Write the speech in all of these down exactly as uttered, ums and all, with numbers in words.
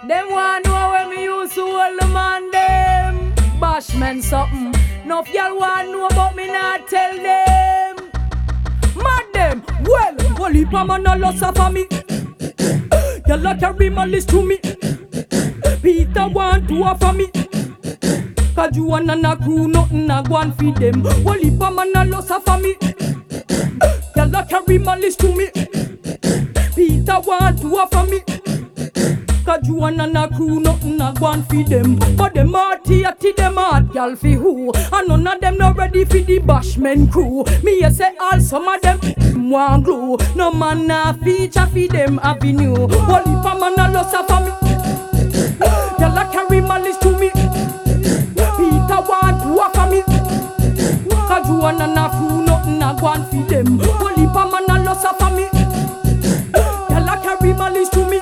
Them want know when me used to hold the man them. Bashman something. No y'all want know about me not tell them. Mad them. Well, well if a man a loss for me. Y'all carry my list to me. Peter want to offer me. Cause you and a crew nothing a go and feed them. Well if a man a loss for me. Y'all carry my list to me. Peter want to offer me. Cause you and a crew nothing a go and feed them. But them hearty atty them hard y'all fi who. And none of them not ready for the bashman crew. Me a say all some of them want glue. No man na feature fi them avenue. Well if a man a loss for me. Y'all a carry my list to me. Peter want to offer me. Cause you and a crew nothing a go and feed them. Well if a man a loss for me. Y'all a carry my list to me.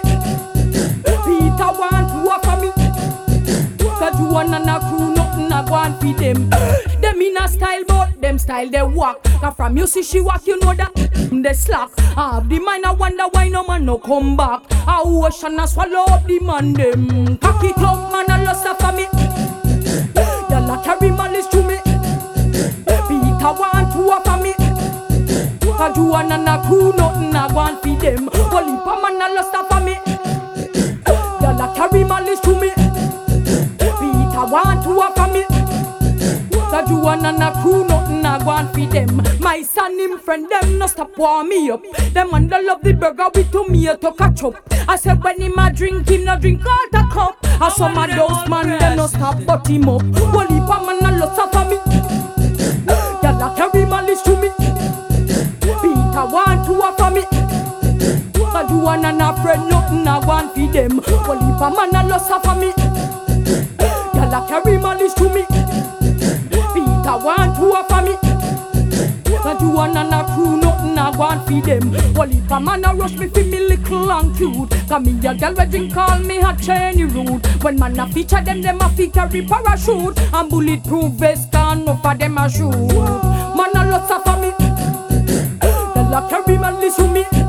Peter want to offer me. Cause you and a crew nothing a go and feed them. Them in a style but them style they walk. Cause from you see she walk you know that they slack. I have the mind I wonder why no man no come back. I ocean a swallow up the man them. Cock it up man a loss for me. Y'all a carry my list to me. Peter want to offer me. Cause you and a crew nothing a go and feed them. Well if a man a loss for me. Y'all a carry my list to me. Peter want to offer me. Cause you and a crew nothing a go and feed them. My son him friend them no stop warm me up. Them man they love the burger with tomato ketchup. I said when him a drink him no drink out a cup. And some of those man them no stop but him up. Well if a man a lot for me. Y'all a carry my list to me. Peter want to offer me. Cause you and a friend nothing a go and feed them. Well if a man a lot for me. Y'all a carry my list to me. Peter want to offer me. Cause you and a crew nothing a go and feed them. Well if a man a rush me fi me little and cute. Cause me a girl we drink call me a chenny rude. When man a feature them, them a fi carry parachute. And bulletproof vest can no for them a shoot. Man a lots of for me. They la carry my list to me.